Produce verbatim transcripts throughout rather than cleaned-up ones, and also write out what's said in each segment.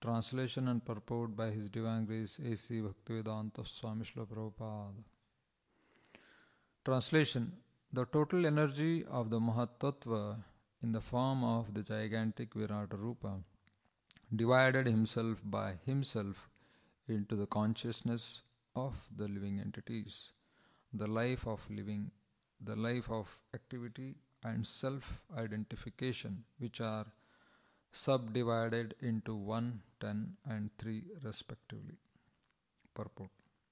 Translation and purport by His Divine Grace A C Bhaktivedanta Swami Srila Prabhupada. Translation. The total energy of the Mahatattva in the form of the gigantic Virata Rupa divided himself by himself into the consciousness of the living entities, the life of living, the life of activity and self-identification, which are subdivided into one, ten and three respectively. Purport.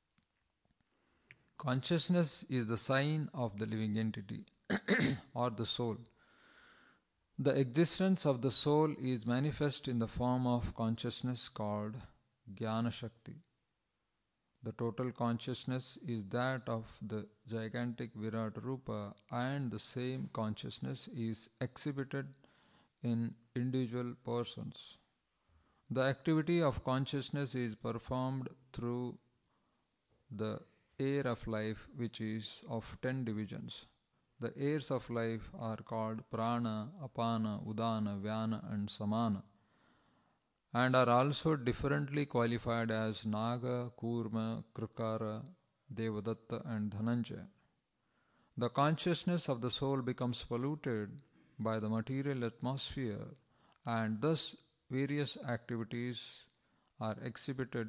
Consciousness is the sign of the living entity or the soul. The existence of the soul is manifest in the form of consciousness called Jnana Shakti. The total consciousness is that of the gigantic Virata Rupa, and the same consciousness is exhibited in individual persons. The activity of consciousness is performed through the air of life, which is of ten divisions. The airs of life are called Prana, Apana, Udana, Vyana and Samana, and are also differently qualified as Naga, Kurma, Krikara, Devadatta and Dhananjaya. The consciousness of the soul becomes polluted by the material atmosphere, and thus various activities are exhibited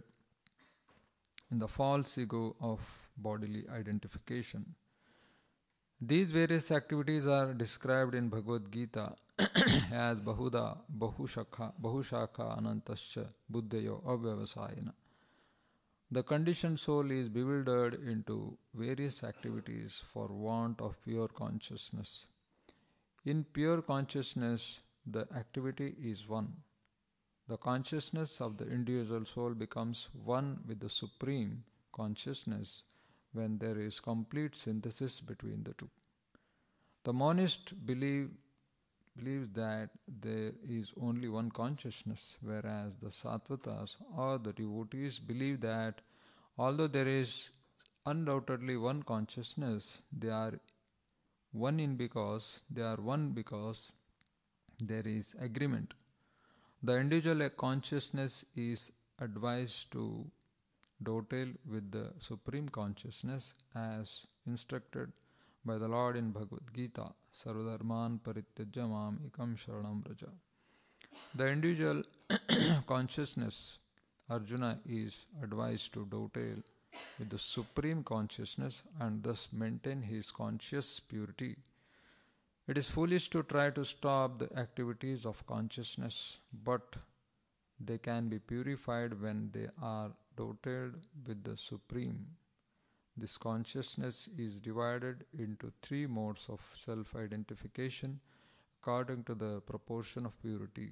in the false ego of bodily identification. These various activities are described in Bhagavad Gita as Bahuda, Bahushakha, Bahushakha, Anantascha, Buddhayo, Avyavasayana. The conditioned soul is bewildered into various activities for want of pure consciousness. In pure consciousness, the activity is one. The consciousness of the individual soul becomes one with the Supreme Consciousness when there is complete synthesis between the two. The monist believe, believes that there is only one consciousness, whereas the Sattvatas or the devotees believe that although there is undoubtedly one consciousness, they are one in because they are one because there is agreement. The individual consciousness is advised to dovetail with the Supreme Consciousness as instructed by the Lord in Bhagavad Gita, Sarvadharman Parityajya Mam Ekam Sharanam Vraja. The individual consciousness, Arjuna, is advised to dovetail with the Supreme Consciousness and thus maintain his conscious purity. It is foolish to try to stop the activities of consciousness, but they can be purified when they are dovetailed with the Supreme. This consciousness is divided into three modes of self-identification according to the proportion of purity.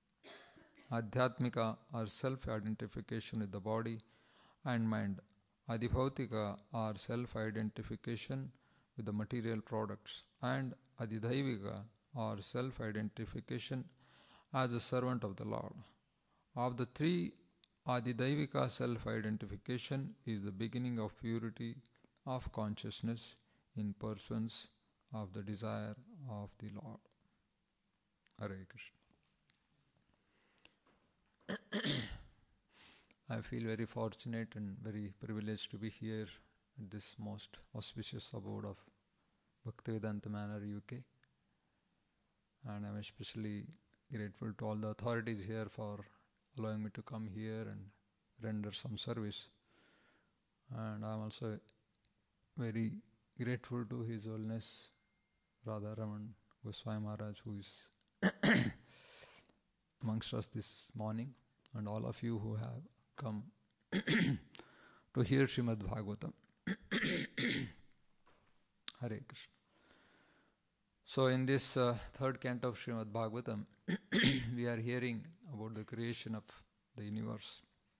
Adhyatmika or self-identification with the body and mind. Adhibhautika or self-identification with the material products, and Adhidaivika or self-identification as a servant of the Lord. Of the three, Adidaivika self-identification is the beginning of purity of consciousness in persons of the desire of the Lord. Hare Krishna. I feel very fortunate and very privileged to be here at this most auspicious abode of Bhaktivedanta Manor, U K. And I'm especially grateful to all the authorities here for allowing me to come here and render some service. And I'm also very grateful to His Holiness Radha Raman Goswami Maharaj, who is amongst us this morning, and all of you who have come to hear Srimad Bhagavatam. Hare Krishna. So in this uh, third canto of Srimad Bhagavatam, we are hearing about the creation of the universe.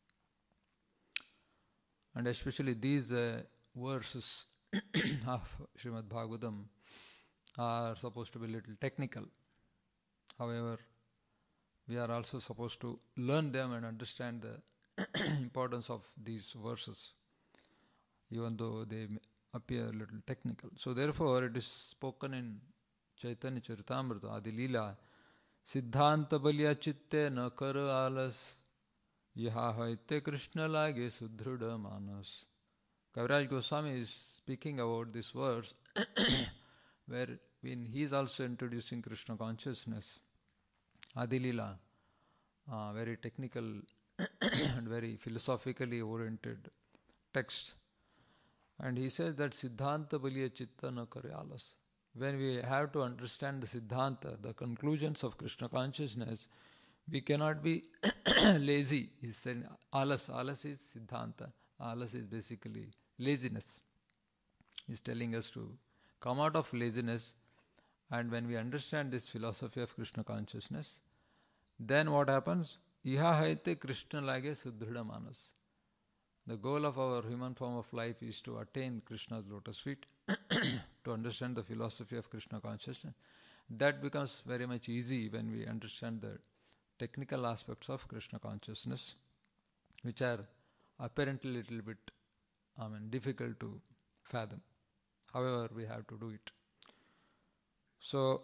And especially these uh, verses of Srimad Bhagavatam are supposed to be a little technical. However, we are also supposed to learn them and understand the importance of these verses, even though they appear a little technical. So therefore, it is spoken in Chaitanya Charitamrita, Adi Leela, Siddhanta Balya Chitte na kar alas, Yaha haite Krishna lage sudhrida manas. Kaviraj Goswami is speaking about this verse where when he is also introducing Krishna consciousness, Adilila, uh, very technical and very philosophically oriented text. And he says that Siddhanta Baliya Chitta na kare alas. When we have to understand the Siddhanta, the conclusions of Krishna consciousness, we cannot be lazy. He said alas. Alas is Siddhanta. Alas is basically laziness. He's telling us to come out of laziness, and when we understand this philosophy of Krishna consciousness, then what happens? Iha haite Krishna lage sudhrida manas. The goal of our human form of life is to attain Krishna's lotus feet, to understand the philosophy of Krishna consciousness. That becomes very much easy when we understand the technical aspects of Krishna consciousness, which are apparently a little bit, I mean, difficult to fathom. However, we have to do it. So,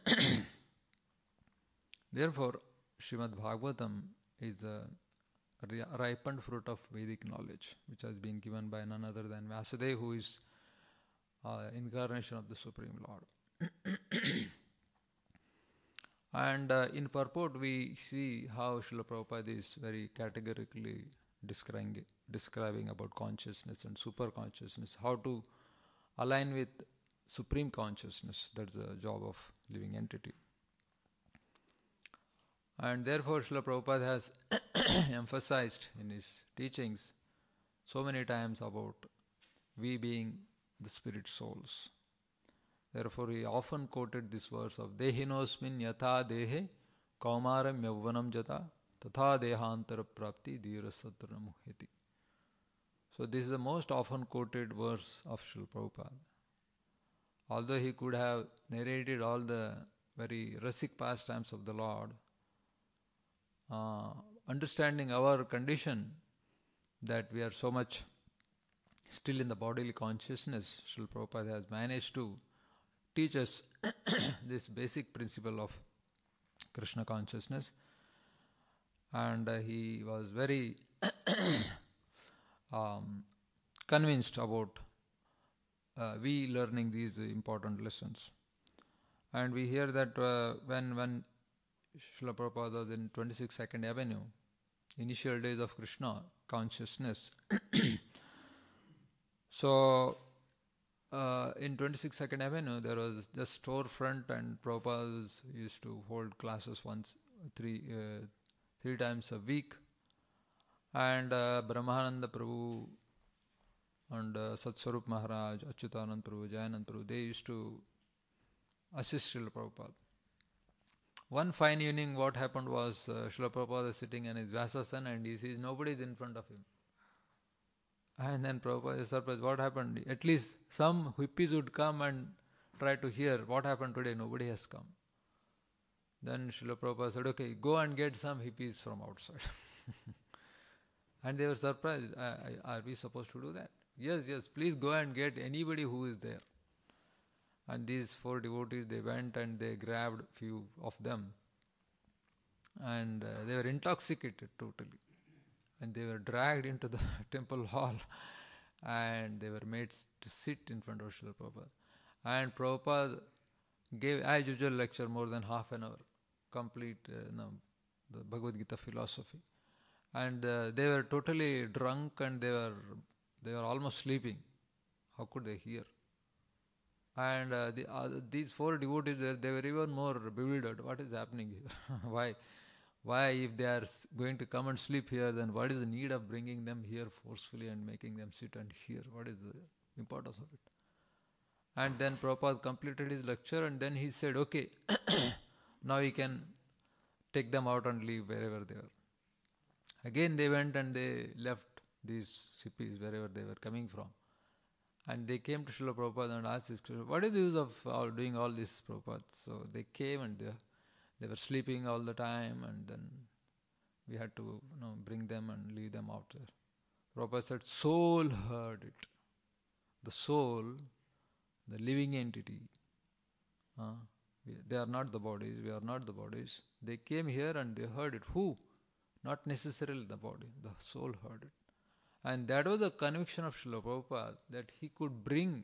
therefore, Srimad Bhagavatam is a ripened fruit of Vedic knowledge, which has been given by none other than Vasudev, who is uh, incarnation of the Supreme Lord. And uh, in purport, we see how Srila Prabhupada is very categorically describing, describing about consciousness and super consciousness, how to align with supreme consciousness. That's the job of living entity. And therefore, Srila Prabhupada has emphasized in his teachings so many times about we being the spirit souls. Therefore, he often quoted this verse of Dehinosmin yatha dehe kaumaram yavvanam jata tatha dehantara prapti dhira satra muheti. So this is the most often quoted verse of Srila Prabhupada. Although he could have narrated all the very rasic pastimes of the Lord, uh, understanding our condition that we are so much still in the bodily consciousness, Srila Prabhupada has managed to teach us this basic principle of Krishna consciousness, and uh, he was very um, convinced about uh, we learning these important lessons. And we hear that uh, when when Srila Prabhupada was in twenty-six Second Avenue, initial days of Krishna consciousness. So Uh, in twenty-six Second Avenue, there was just storefront, and Prabhupada used to hold classes once, three, uh, three times a week. And uh, Brahmananda Prabhu and uh, Satswarup Maharaj, Achyutanand Prabhu, Jayanand Prabhu, they used to assist Srila Prabhupada. One fine evening, what happened was uh, Srila Prabhupada was sitting in his Vyasasana and he sees nobody is in front of him. And then Prabhupada is surprised, what happened? At least some hippies would come and try to hear what happened today. Nobody has come. Then Srila Prabhupada said, okay, go and get some hippies from outside. And they were surprised, are we supposed to do that? Yes, yes, please go and get anybody who is there. And these four devotees, they went and they grabbed few of them. And uh, they were intoxicated totally. And they were dragged into the temple hall and they were made to sit in front of Srila Prabhupada. And Prabhupada gave, as usual, lecture more than half an hour, complete uh, no, the Bhagavad Gita philosophy. And uh, they were totally drunk and they were they were almost sleeping. How could they hear? And uh, the, uh, these four devotees, they were even more bewildered. What is happening here? Why? Why, if they are going to come and sleep here, then what is the need of bringing them here forcefully and making them sit and hear? What is the importance of it? And then Prabhupada completed his lecture and then he said, okay, now we can take them out and leave wherever they were. Again they went and they left these hippies wherever they were coming from. And they came to Srila Prabhupada and asked, what is the use of all doing all this, Prabhupada? So they came and they They were sleeping all the time, and then we had to you know, bring them and leave them out there. Prabhupada said, soul heard it. The soul, the living entity, uh, we, they are not the bodies, we are not the bodies. They came here and they heard it. Who? not necessarily the body, the soul heard it. And that was the conviction of Srila Prabhupada, that he could bring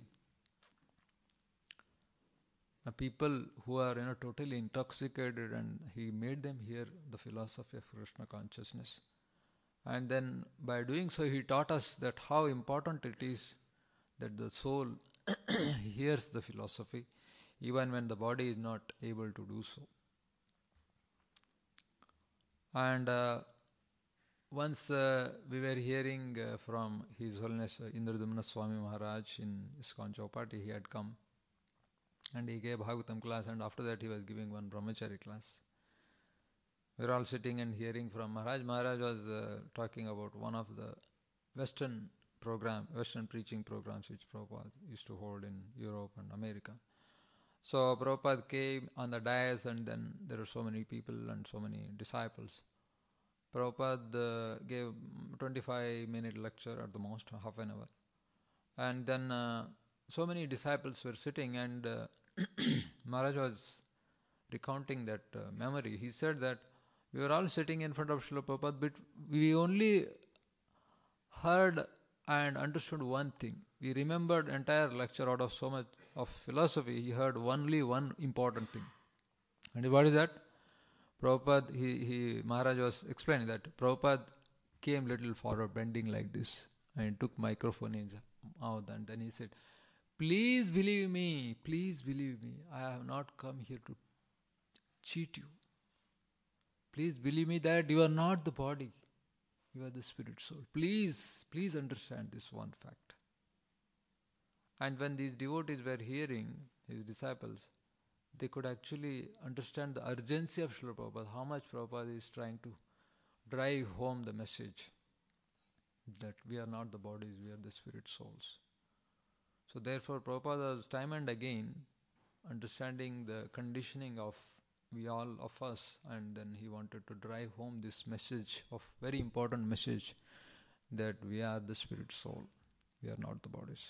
uh, people who are, you know, totally intoxicated, and he made them hear the philosophy of Krishna consciousness. And then by doing so, he taught us that how important it is that the soul hears the philosophy even when the body is not able to do so. And uh, once uh, we were hearing uh, from His Holiness uh, Indradumna Swami Maharaj in ISKCON Chowpatty. He had come and he gave Bhagavatam class, and after that he was giving one Brahmachari class. We were all sitting and hearing from Maharaj. Maharaj was uh, talking about one of the Western program, Western preaching programs which Prabhupada used to hold in Europe and America. So Prabhupada came on the dais, and then there were so many people and so many disciples. Prabhupada uh, gave twenty-five minute lecture at the most, half an hour. And then uh, so many disciples were sitting, and uh, Maharaj was recounting that uh, memory. He said that we were all sitting in front of Srila Prabhupada, but we only heard and understood one thing. We remembered entire lecture out of so much of philosophy. He heard only one important thing. And what is that? Prabhupada, he, he, Maharaj was explaining that Prabhupada came little forward, bending like this, and took microphone in his mouth, and then he said, "Please believe me, please believe me. I have not come here to cheat you. Please believe me that you are not the body. You are the spirit soul. Please, please understand this one fact." And when these devotees were hearing, his disciples, they could actually understand the urgency of Srila Prabhupada, how much Prabhupada is trying to drive home the message that we are not the bodies, we are the spirit souls. So therefore Prabhupada was time and again understanding the conditioning of we all of us, and then he wanted to drive home this message of very important message that we are the spirit soul, we are not the bodies.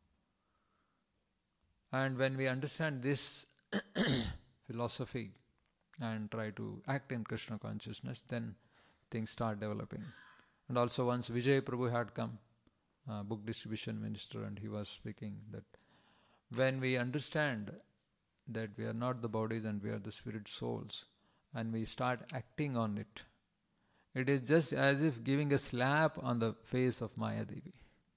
And when we understand this philosophy and try to act in Krishna consciousness, then things start developing. And also once Vijay Prabhu had come, uh, book distribution minister, and he was speaking that when we understand that we are not the bodies and we are the spirit souls, and we start acting on it, it is just as if giving a slap on the face of Maya Devi.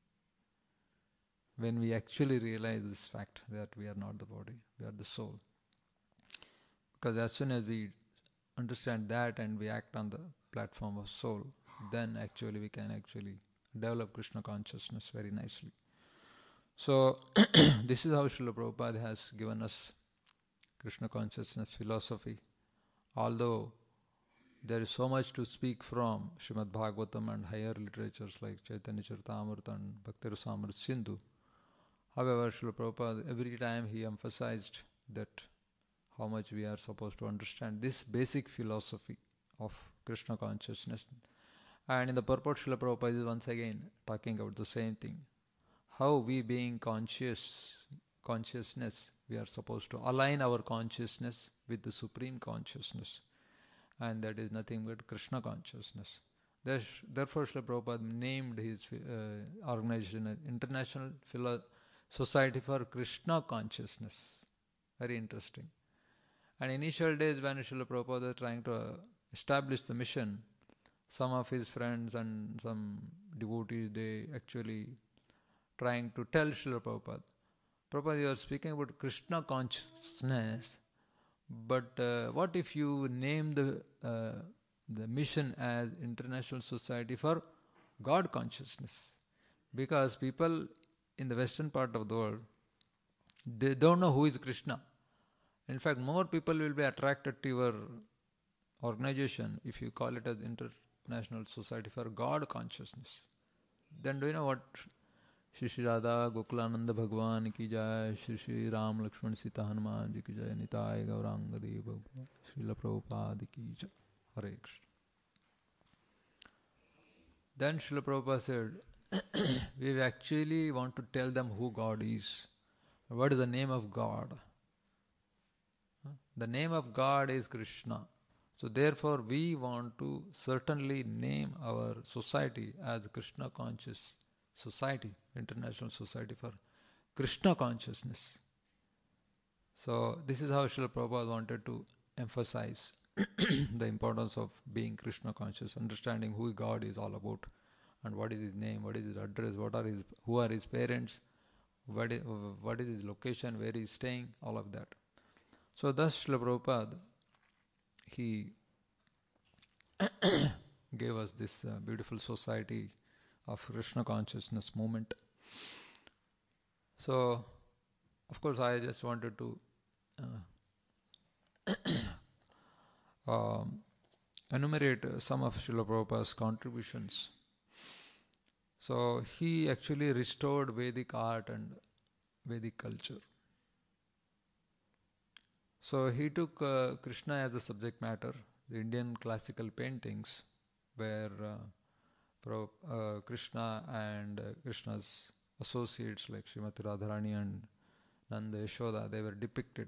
When we actually realize this fact that we are not the body, we are the soul. Because as soon as we understand that and we act on the platform of soul, then actually we can actually develop Krishna consciousness very nicely. So this is how Srila Prabhupada has given us Krishna consciousness philosophy. Although there is so much to speak from Srimad Bhagavatam and higher literatures like Chaitanya Charitamrita and Bhakti Rasamrita Sindhu, however, Srila Prabhupada, every time he emphasized that how much we are supposed to understand this basic philosophy of Krishna consciousness. And in the purport, Srila Prabhupada is once again talking about the same thing. How we being conscious, consciousness, we are supposed to align our consciousness with the Supreme Consciousness. And that is nothing but Krishna consciousness. Therefore, Srila Prabhupada named his uh, organization as International Philo- Society for Krishna Consciousness. Very interesting. And initial days when Srila Prabhupada was trying to uh, establish the mission, some of his friends and some devotees, they actually trying to tell Srila Prabhupada, Prabhupada, you are speaking about Krishna consciousness, but uh, what if you name the uh, the mission as International Society for God Consciousness? Because people in the western part of the world, they don't know who is Krishna. In fact, more people will be attracted to your organization if you call it as International Society for God Consciousness. Then do you know what? Shri Shri Radha Gokulananda Bhagwan ki jai, Shri Shri Ram Lakshman Sita Hanuman ji ki jai, Nitai Gauranga Deva Srila Prabhupada ki jai. Hare Krishna. Then Srila Prabhupada said, we actually want to tell them who God is. What is the name of God? The name of God is Krishna. So therefore we want to certainly name our society as Krishna Conscious Society, International Society for Krishna Consciousness. So this is how Srila Prabhupada wanted to emphasize the importance of being Krishna conscious, understanding who God is all about, and what is his name, what is his address, what are his, who are his parents, what is, what is his location, where he is staying, all of that. So thus Srila Prabhupada, he gave us this uh, beautiful society of Krishna consciousness movement. So, of course, I just wanted to uh, um, enumerate uh, some of Srila Prabhupada's contributions. So, he actually restored Vedic art and Vedic culture. So, he took uh, Krishna as a subject matter. The Indian classical paintings where uh, Pro, uh, Krishna and uh, Krishna's associates like Srimati Radharani and Nanda Yashoda, they were depicted.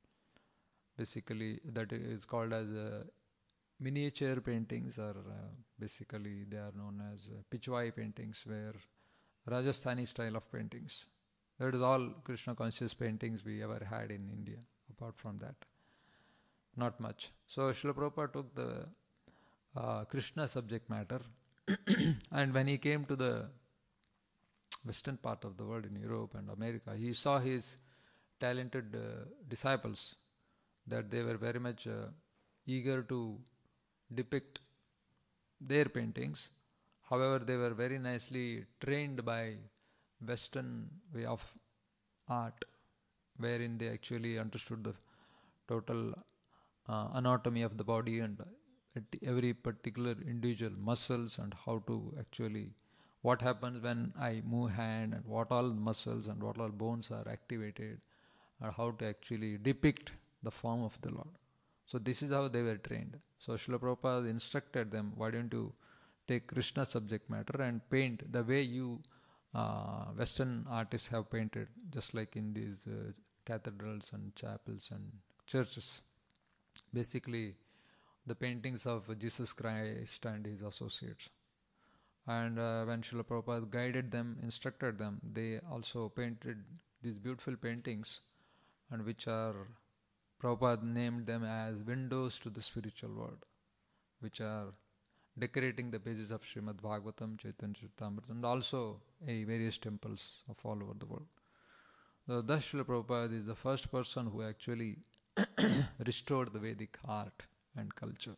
Basically, that is called as uh, miniature paintings, or uh, basically they are known as uh, Pichwai paintings, where Rajasthani style of paintings. That is all Krishna conscious paintings we ever had in India. Apart from that, not much. So Srila Prabhupada took the uh, Krishna subject matter and when he came to the western part of the world, in Europe and America, he saw his talented uh, disciples, that they were very much uh, eager to depict their paintings. However, they were very nicely trained by Western way of art, wherein they actually understood the total uh, anatomy of the body and every particular individual muscles, and how to actually, what happens when I move hand, and what all muscles and what all bones are activated, and how to actually depict the form of the Lord. So this is how they were trained. So Srila Prabhupada instructed them, why don't you take Krishna subject matter and paint the way you uh, Western artists have painted, just like in these uh, cathedrals and chapels and churches. Basically, the paintings of Jesus Christ and his associates. And uh, when Srila Prabhupada guided them, instructed them, they also painted these beautiful paintings, and which are, Prabhupada named them as windows to the spiritual world, which are decorating the pages of Srimad Bhagavatam, Chaitanya Charitamrita, and also in various temples of all over the world. So thus Srila Prabhupada is the first person who actually restored the Vedic art and culture.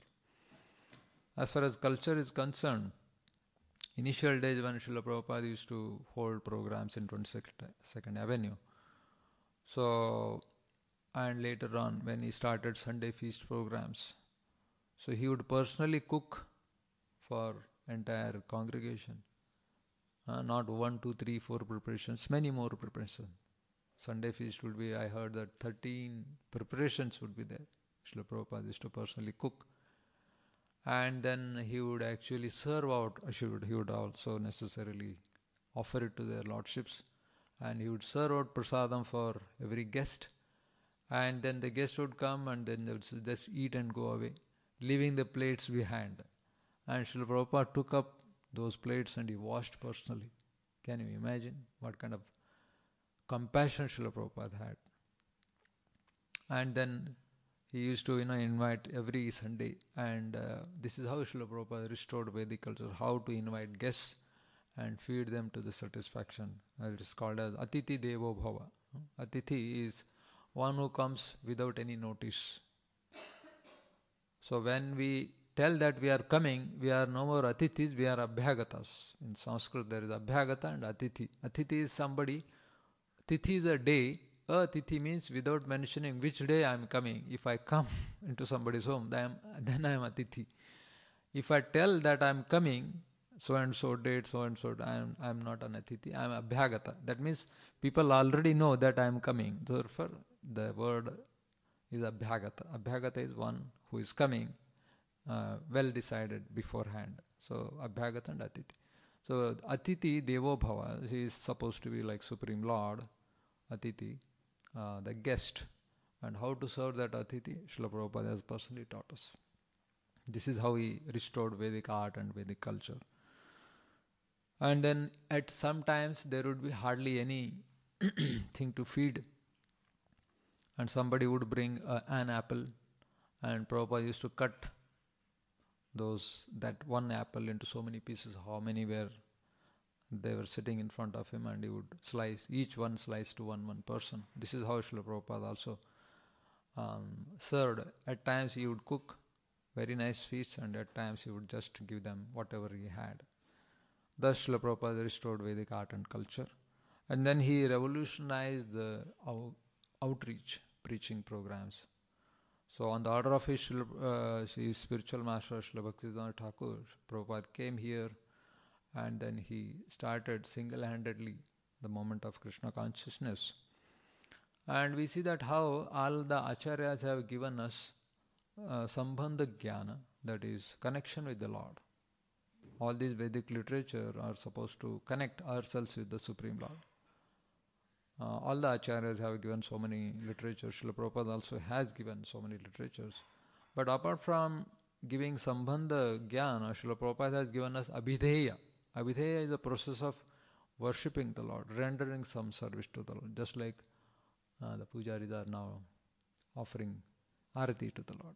As far as culture is concerned, initial days when Srila Prabhupada used to hold programs in twenty-second Avenue, so, and later on when he started Sunday feast programs, so he would personally cook for entire congregation. Uh, not one, two, three, four preparations, many more preparations. Sunday feast would be, I heard that thirteen preparations would be there. Srila Prabhupada used to personally cook. And then he would actually serve out, he would, he would also necessarily offer it to their lordships. And he would serve out prasadam for every guest. And then the guest would come and then they would just eat and go away, leaving the plates behind. And Srila Prabhupada took up those plates and he washed personally. Can you imagine what kind of compassion Srila Prabhupada had? And then he used to, you know, invite every Sunday, and uh, this is how Srila Prabhupada restored Vedic culture, how to invite guests and feed them to the satisfaction. Uh, it is called as Atithi Devo Bhava. Atithi is one who comes without any notice. So when we tell that we are coming, we are no more Atithis, we are Abhyagatas. In Sanskrit there is Abhyagata and Atithi. Atithi is somebody, Tithi is a day. A Tithi means without mentioning which day I am coming. If I come into somebody's home, then I am a Tithi. If I tell that I am coming, so and so date, so and so, I am I am not an Atithi, I am Abhyagata. That means people already know that I am coming. Therefore, the word is Abhyagata. Abhyagata is one who is coming, uh, well decided beforehand. So Abhyagata and Atithi. So Atithi Devo Bhava, he is supposed to be like Supreme Lord. Atithi, uh, the guest, and how to serve that Atithi, Srila Prabhupada has personally taught us. This is how he restored Vedic art and Vedic culture. And then at some times there would be hardly any thing to feed, and somebody would bring uh, an apple, and Prabhupada used to cut those that one apple into so many pieces, how many were they were sitting in front of him, and he would slice each one slice to one one person. This is how Srila Prabhupada also um, served. At times he would cook very nice feasts, and at times he would just give them whatever he had. Thus Srila Prabhupada restored Vedic art and culture. And then he revolutionized the out- outreach preaching programs. So on the order of his, uh, his spiritual master Srila Bhaktivedanta Thakur, Prabhupada came here, and then he started single-handedly the moment of Krishna consciousness. And we see that how all the acharyas have given us uh, sambandha jnana, that is connection with the Lord. All these Vedic literature are supposed to connect ourselves with the Supreme Lord. Uh, all the acharyas have given so many literatures. Srila Prabhupada also has given so many literatures. But apart from giving sambandha jnana, Srila Prabhupada has given us abhideya. Abhideya is a process of worshipping the Lord, rendering some service to the Lord, just like uh, the pujaris are now offering arati to the Lord.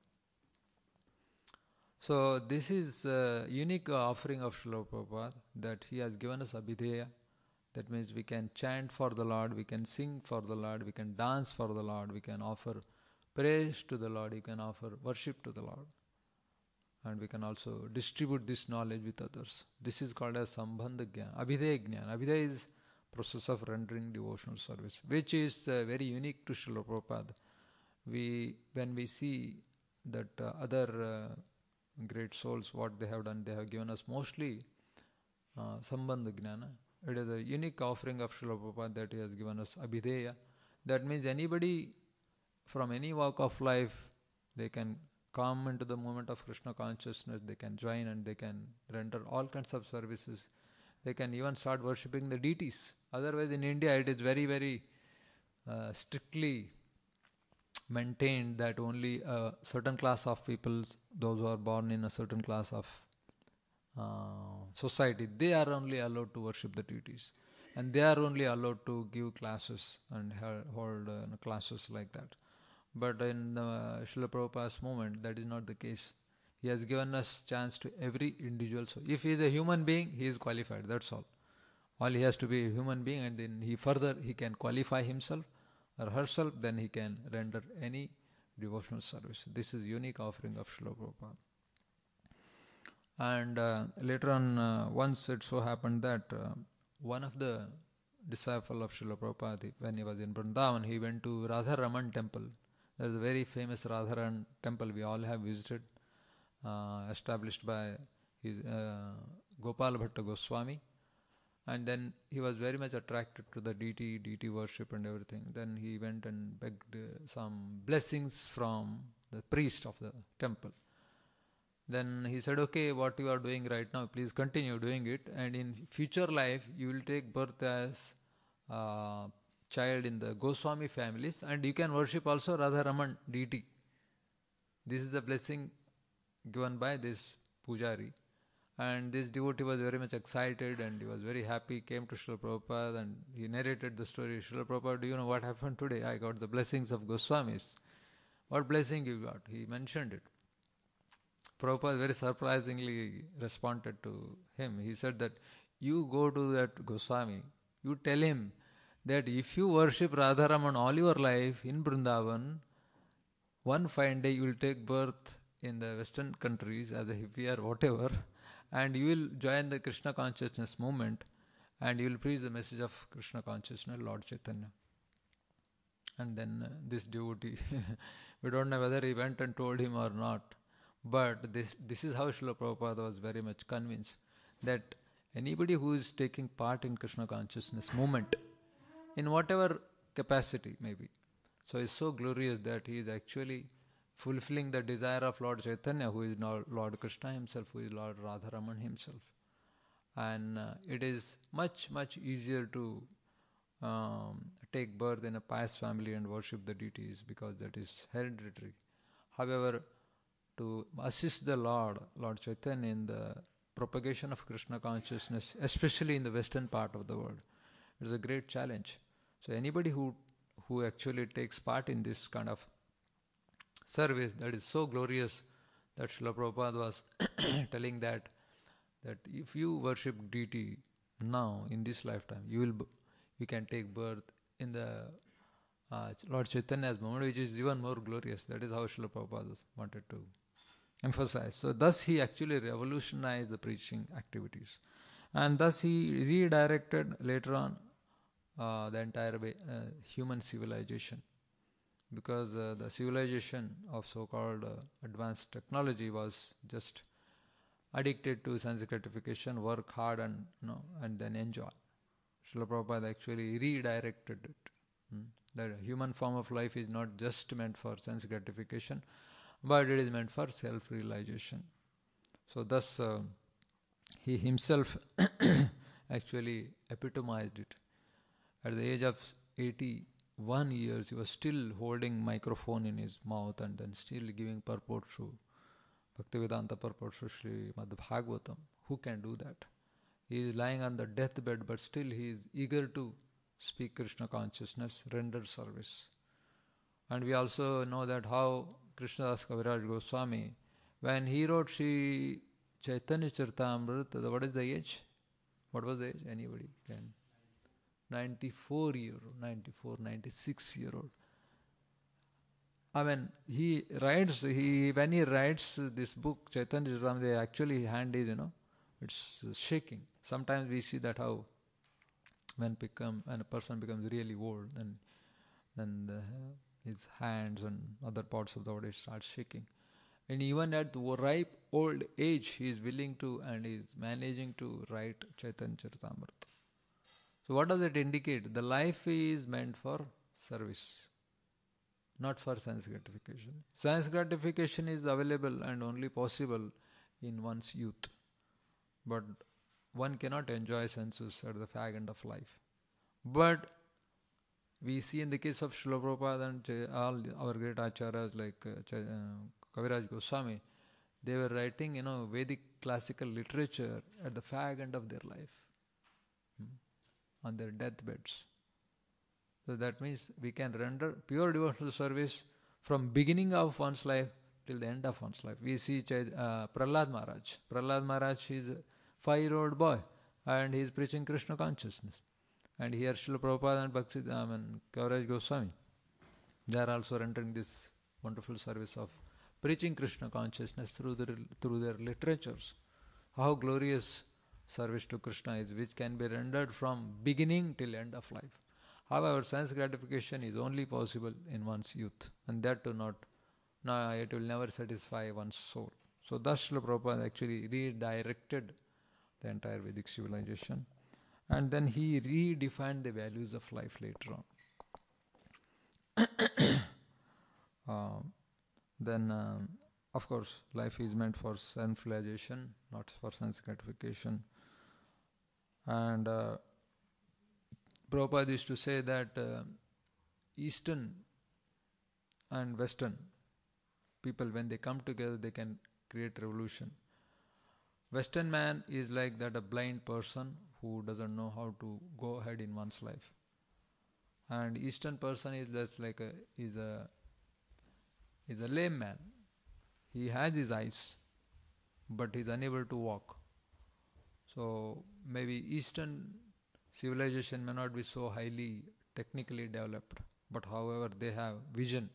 So this is a unique offering of Srila Prabhupada, that he has given us abhideya. That means we can chant for the Lord, we can sing for the Lord, we can dance for the Lord, we can offer praise to the Lord, we can offer worship to the Lord. And we can also distribute this knowledge with others. This is called as sambandha jnana, abhideya jnana. Abhideya is process of rendering devotional service, which is uh, very unique to Srila Prabhupada. We, when we see that uh, other uh, great souls, what they have done, they have given us mostly uh, sambandha jnana. It is a unique offering of Srila Prabhupada that he has given us abhideya. That means anybody from any walk of life, they can come into the moment of Krishna consciousness, they can join and they can render all kinds of services. They can even start worshipping the deities. Otherwise in India it is very, very uh, strictly maintained that only a certain class of people, those who are born in a certain class of uh, society, they are only allowed to worship the deities. And they are only allowed to give classes and hold uh, classes like that. But in uh, Srila Prabhupada's movement, that is not the case. He has given us chance to every individual. So if he is a human being, he is qualified. That's all. All he has to be a human being, and then he further he can qualify himself or herself. Then he can render any devotional service. This is unique offering of Srila Prabhupada. And uh, later on, uh, once it so happened that uh, one of the disciple of Srila Prabhupada, when he was in Vrindavan, he went to Radharaman temple. There is a very famous Radharaman temple we all have visited, uh, established by his, uh, Gopal Bhatta Goswami. And then he was very much attracted to the deity, deity worship and everything. Then he went and begged uh, some blessings from the priest of the temple. Then he said, okay, what you are doing right now, please continue doing it. And in future life, you will take birth as uh, child in the Goswami families, and you can worship also Radharaman deity. This is the blessing given by this pujari. And this devotee was very much excited and he was very happy, came to Srila Prabhupada and he narrated the story. Srila Prabhupada, do you know what happened today? I got the blessings of Goswamis. What blessing you got? He mentioned it. Prabhupada very surprisingly responded to him. He said that you go to that Goswami, you tell him that if you worship Radharaman all your life in Vrindavan, one fine day you will take birth in the Western countries as a hippie or whatever, and you will join the Krishna consciousness movement, and you will preach the message of Krishna consciousness, Lord Chaitanya. And then uh, this devotee, we don't know whether he went and told him or not, but this this is how Srila Prabhupada was very much convinced that anybody who is taking part in Krishna consciousness movement, in whatever capacity maybe, so it's so glorious that he is actually fulfilling the desire of Lord Chaitanya, who is Lord Krishna himself, who is Lord Radharaman himself. And uh, it is much, much easier to um, take birth in a pious family and worship the deities because that is hereditary. However, to assist the Lord, Lord Chaitanya, in the propagation of Krishna consciousness, especially in the western part of the world. It's a great challenge. So anybody who who actually takes part in this kind of service, that is so glorious, that Srila Prabhupada was telling that that if you worship deity now in this lifetime, you will you can take birth in the uh, Lord Chaitanya's moment, which is even more glorious. That is how Srila Prabhupada wanted to emphasize. So thus he actually revolutionized the preaching activities, and thus he redirected later on uh, the entire way, uh, human civilization, because uh, the civilization of so-called uh, advanced technology was just addicted to sense gratification, work hard and you know, and then enjoy. Srila Prabhupada actually redirected it. Hmm. The human form of life is not just meant for sense gratification, but it is meant for self-realization. So thus uh, he himself actually epitomized it. At the age of eighty-one years, he was still holding microphone in his mouth and then still giving purport to Bhaktivedanta purport to Srimad Bhagavatam. Who can do that? He is lying on the deathbed, but still he is eager to speak Krishna consciousness, render service. And we also know that how Krishnadas Kaviraj Goswami, when he wrote Sri Chaitanya Charitamrita, what is the age? What was the age? Anybody can? ninety-four year old, ninety-four, ninety-six year old. I mean, he writes, he when he writes this book, Chaitanya Charitamrita, they actually hand is, you know, it's shaking. Sometimes we see that how when become when a person becomes really old, and then the, his hands and other parts of the body start shaking. And even at the ripe old age, he is willing to and is managing to write Chaitanya Charitamrita. So what does it indicate? The life is meant for service, not for sense gratification. Sense gratification is available and only possible in one's youth. But one cannot enjoy senses at the fag end of life. But we see in the case of Srila Prabhupada and all our great acharyas like uh, Kaviraj Goswami, they were writing, you know, Vedic classical literature at the fag end of their life, hmm, on their deathbeds. So that means we can render pure devotional service from beginning of one's life till the end of one's life. We see uh, Prahlad Maharaj. Prahlad Maharaj is a five-year-old boy and he is preaching Krishna consciousness. And here Srila Prabhupada and Bhakti I mean, Kaviraj Goswami, they are also rendering this wonderful service of preaching Krishna consciousness through their, through their literatures. How glorious service to Krishna is, which can be rendered from beginning till end of life. However, sense gratification is only possible in one's youth, and that too not, no, it will never satisfy one's soul. So thus Srila Prabhupada actually redirected the entire Vedic civilization, and then he redefined the values of life later on. uh, then, um, of course, life is meant for self-realization, not for sense gratification. And uh, Prabhupada used to say that uh, Eastern and Western people, when they come together, they can create revolution. Western man is like that, a blind person who doesn't know how to go ahead in one's life. And Eastern person is just like a is a is a lame man. He has his eyes, but he is unable to walk. So maybe Eastern civilization may not be so highly technically developed, but however they have vision.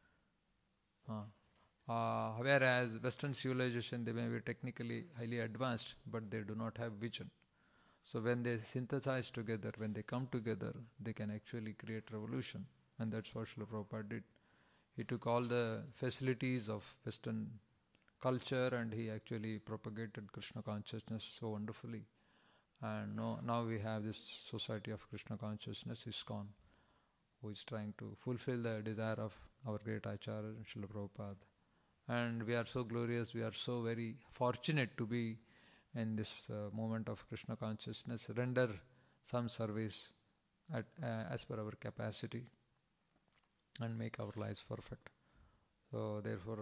Uh, uh, whereas Western civilization, they may be technically highly advanced, but they do not have vision. So when they synthesize together, when they come together, they can actually create revolution. And that's what Srila Prabhupada did. He took all the facilities of Western culture and he actually propagated Krishna consciousness so wonderfully. And now, now we have this Society of Krishna Consciousness, ISKCON, who is trying to fulfill the desire of our great Acharya, Srila Prabhupada. And we are so glorious, we are so very fortunate to be in this uh, moment of Krishna consciousness, render some service at, uh, as per our capacity and make our lives perfect. So therefore,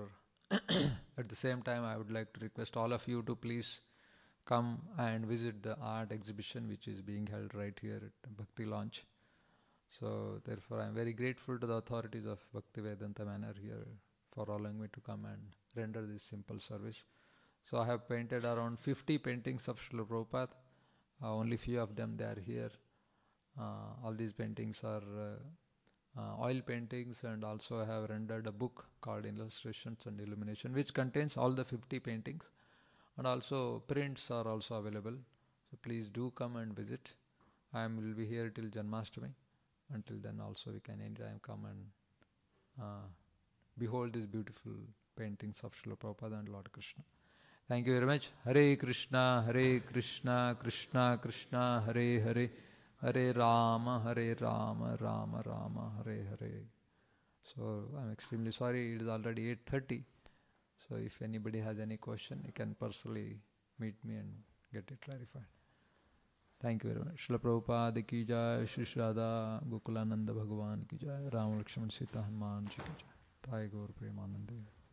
At the same time, I would like to request all of you to please come and visit the art exhibition which is being held right here at Bhakti Launch. So therefore, I am very grateful to the authorities of Bhakti Vedanta Manor here for allowing me to come and render this simple service. So I have painted around fifty paintings of Srila Prabhupada. Uh, only few of them they are here. Uh, all these paintings are uh, uh, oil paintings, and also I have rendered a book called Illustrations and Illumination, which contains all the fifty paintings, and also prints are also available. So please do come and visit. I will be here till Janmashtami. Until then also we can enjoy and come and uh, behold these beautiful paintings of Srila Prabhupada and Lord Krishna. Thank you very much. Hare Krishna, Hare Krishna, Krishna Krishna, Hare Hare, Hare Rama, Hare Rama, Rama Rama, Hare Hare. So I'm extremely sorry, it is already eight thirty. So if anybody has any question, you can personally meet me and get it clarified. Thank you very much. Srila Prabhupada ki jai, Shri Radha Gokulananda Bhagavan ki jai, Ram Lakshman Sita Hanuman ji ki jai. Thai Gaur Premanande.